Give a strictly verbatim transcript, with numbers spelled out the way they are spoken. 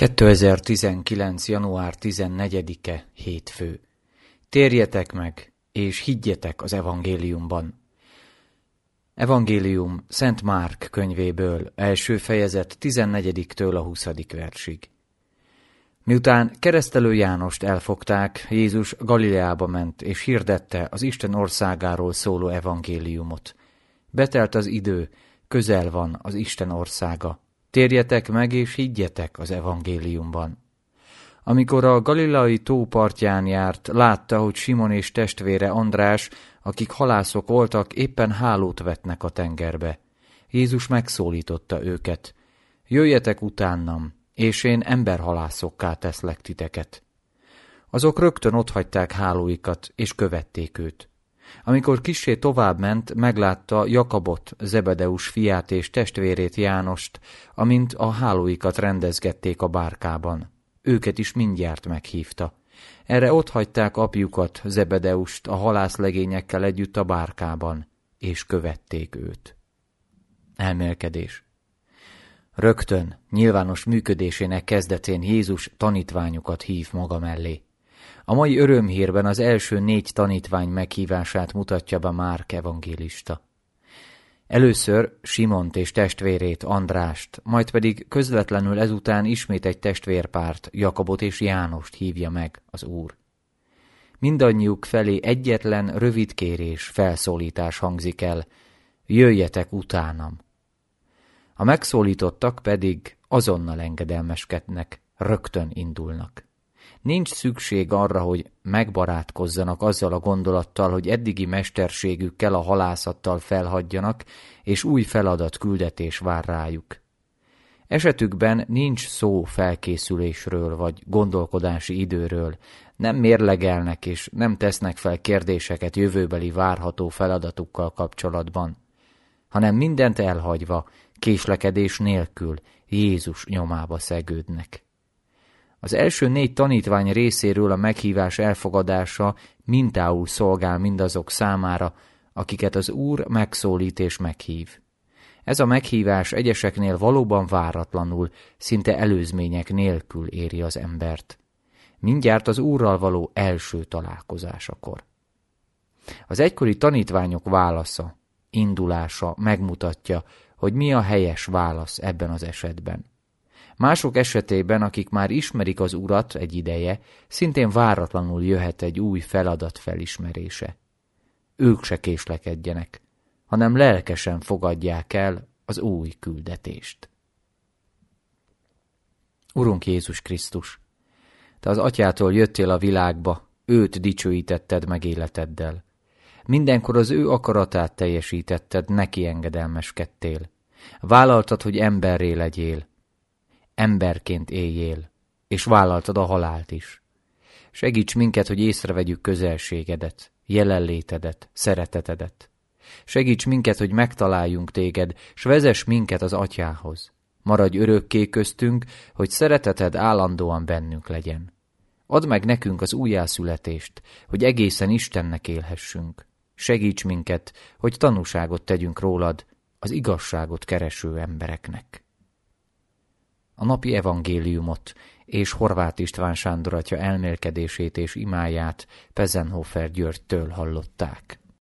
kétezer-tizenkilenc. január tizennegyedike. Hétfő. Térjetek meg, és higgyetek az evangéliumban. Evangélium Szent Márk könyvéből, első fejezet tizennegyediktől a huszadik versig. Miután Keresztelő Jánost elfogták, Jézus Galileába ment, és hirdette az Isten országáról szóló evangéliumot. Betelt az idő, közel van az Isten országa. Térjetek meg és higgyetek az evangéliumban. Amikor a galileai tó partján járt, látta, hogy Simon és testvére András, akik halászok voltak, éppen hálót vetnek a tengerbe. Jézus megszólította őket. Jöjjetek utánam, és én emberhalászokká teszlek titeket. Azok rögtön otthagyták hálóikat, és követték őt. Amikor kissé tovább ment, meglátta Jakabot, Zebedeus fiát és testvérét Jánost, amint a hálóikat rendezgették a bárkában. Őket is mindjárt meghívta. Erre otthagyták apjukat, Zebedeust a halászlegényekkel együtt a bárkában, és követték őt. Elmélkedés. Rögtön, nyilvános működésének kezdetén Jézus tanítványokat hív maga mellé. A mai örömhírben az első négy tanítvány meghívását mutatja be Márk evangélista. Először Simont és testvérét, Andrást, majd pedig közvetlenül ezután ismét egy testvérpárt, Jakabot és Jánost hívja meg az Úr. Mindannyiuk felé egyetlen rövid kérés, felszólítás hangzik el: jöjjetek utánam. A megszólítottak pedig azonnal engedelmeskednek, rögtön indulnak. Nincs szükség arra, hogy megbarátkozzanak azzal a gondolattal, hogy eddigi mesterségükkel a halászattal felhagyjanak, és új feladat, küldetés vár rájuk. Esetükben nincs szó felkészülésről vagy gondolkodási időről, nem mérlegelnek és nem tesznek fel kérdéseket jövőbeli várható feladatukkal kapcsolatban, hanem mindent elhagyva, késlekedés nélkül Jézus nyomába szegődnek. Az első négy tanítvány részéről a meghívás elfogadása mintául szolgál mindazok számára, akiket az Úr megszólít és meghív. Ez a meghívás egyeseknél valóban váratlanul, szinte előzmények nélkül éri az embert. Mindjárt az Úrral való első találkozásakor. Az egykori tanítványok válasza, indulása megmutatja, hogy mi a helyes válasz ebben az esetben. Mások esetében, akik már ismerik az Urat egy ideje, szintén váratlanul jöhet egy új feladat felismerése. Ők se késlekedjenek, hanem lelkesen fogadják el az új küldetést. Urunk Jézus Krisztus, Te az Atyától jöttél a világba, őt dicsőítetted meg életeddel. Mindenkor az ő akaratát teljesítetted, neki engedelmeskedtél. Vállaltad, hogy emberré legyél, emberként éljél, és vállaltad a halált is. Segíts minket, hogy észrevegyük közelségedet, jelenlétedet, szeretetedet. Segíts minket, hogy megtaláljunk téged, s vezess minket az Atyához. Maradj örökké köztünk, hogy szereteted állandóan bennünk legyen. Add meg nekünk az újjászületést, hogy egészen Istennek élhessünk. Segíts minket, hogy tanúságot tegyünk rólad az igazságot kereső embereknek. A napi evangéliumot és Horváth István Sándor atya elmélkedését és imáját Pezenhofer Györgytől hallották.